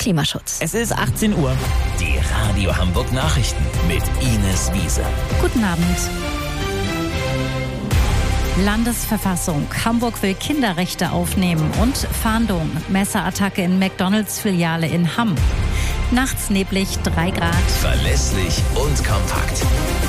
Klimaschutz. Es ist 18 Uhr. Die Radio Hamburg Nachrichten mit Ines Wiese. Guten Abend. Landesverfassung. Hamburg will Kinderrechte aufnehmen und Fahndung. Messerattacke in McDonalds-Filiale in Hamm. Nachts neblig 3 Grad. Verlässlich und kompakt.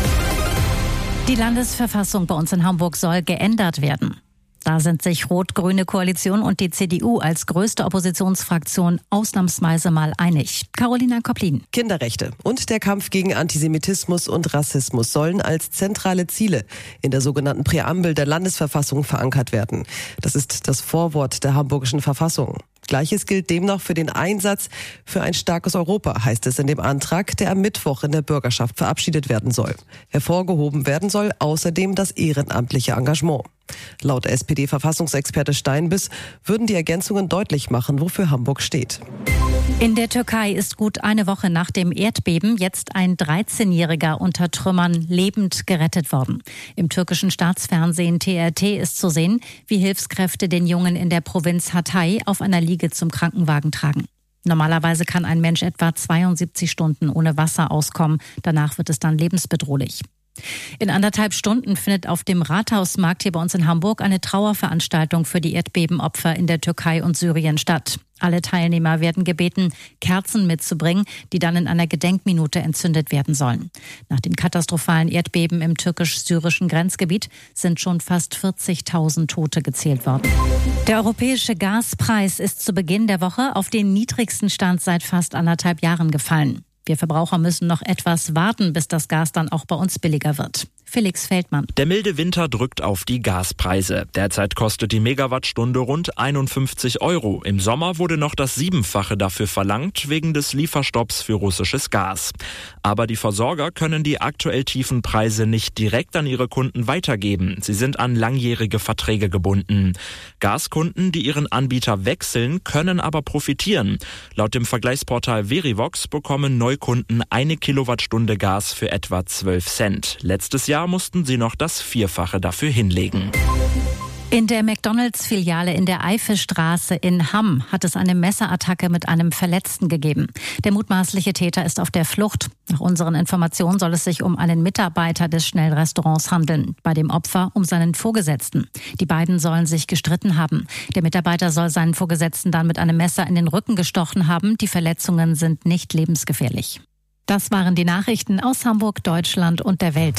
Die Landesverfassung bei uns in Hamburg soll geändert werden. Da sind sich Rot-Grüne Koalition und die CDU als größte Oppositionsfraktion ausnahmsweise mal einig. Carolina Koplin. Kinderrechte und der Kampf gegen Antisemitismus und Rassismus sollen als zentrale Ziele in der sogenannten Präambel der Landesverfassung verankert werden. Das ist das Vorwort der hamburgischen Verfassung. Gleiches gilt demnach für den Einsatz für ein starkes Europa, heißt es in dem Antrag, der am Mittwoch in der Bürgerschaft verabschiedet werden soll. Hervorgehoben werden soll außerdem das ehrenamtliche Engagement. Laut SPD-Verfassungsexperte Steinbiss würden die Ergänzungen deutlich machen, wofür Hamburg steht. In der Türkei ist gut eine Woche nach dem Erdbeben jetzt ein 13-Jähriger unter Trümmern lebend gerettet worden. Im türkischen Staatsfernsehen TRT ist zu sehen, wie Hilfskräfte den Jungen in der Provinz Hatay auf einer Liege zum Krankenwagen tragen. Normalerweise kann ein Mensch etwa 72 Stunden ohne Wasser auskommen. Danach wird es dann lebensbedrohlich. In 1,5 Stunden findet auf dem Rathausmarkt hier bei uns in Hamburg eine Trauerveranstaltung für die Erdbebenopfer in der Türkei und Syrien statt. Alle Teilnehmer werden gebeten, Kerzen mitzubringen, die dann in einer Gedenkminute entzündet werden sollen. Nach den katastrophalen Erdbeben im türkisch-syrischen Grenzgebiet sind schon fast 40.000 Tote gezählt worden. Der europäische Gaspreis ist zu Beginn der Woche auf den niedrigsten Stand seit fast 1,5 Jahren gefallen. Wir Verbraucher müssen noch etwas warten, bis das Gas dann auch bei uns billiger wird. Felix Feldmann. Der milde Winter drückt auf die Gaspreise. Derzeit kostet die Megawattstunde rund 51 €. Im Sommer wurde noch das 7-fache dafür verlangt, wegen des Lieferstopps für russisches Gas. Aber die Versorger können die aktuell tiefen Preise nicht direkt an ihre Kunden weitergeben. Sie sind an langjährige Verträge gebunden. Gaskunden, die ihren Anbieter wechseln, können aber profitieren. Laut dem Vergleichsportal Verivox bekommen Neukunden 1 Kilowattstunde Gas für etwa 12 Cent. Letztes Jahr mussten sie noch das 4-fache dafür hinlegen. In der McDonalds-Filiale in der Eifelstraße in Hamm hat es eine Messerattacke mit einem Verletzten gegeben. Der mutmaßliche Täter ist auf der Flucht. Nach unseren Informationen soll es sich um einen Mitarbeiter des Schnellrestaurants handeln, bei dem Opfer um seinen Vorgesetzten. Die beiden sollen sich gestritten haben. Der Mitarbeiter soll seinen Vorgesetzten dann mit einem Messer in den Rücken gestochen haben. Die Verletzungen sind nicht lebensgefährlich. Das waren die Nachrichten aus Hamburg, Deutschland und der Welt.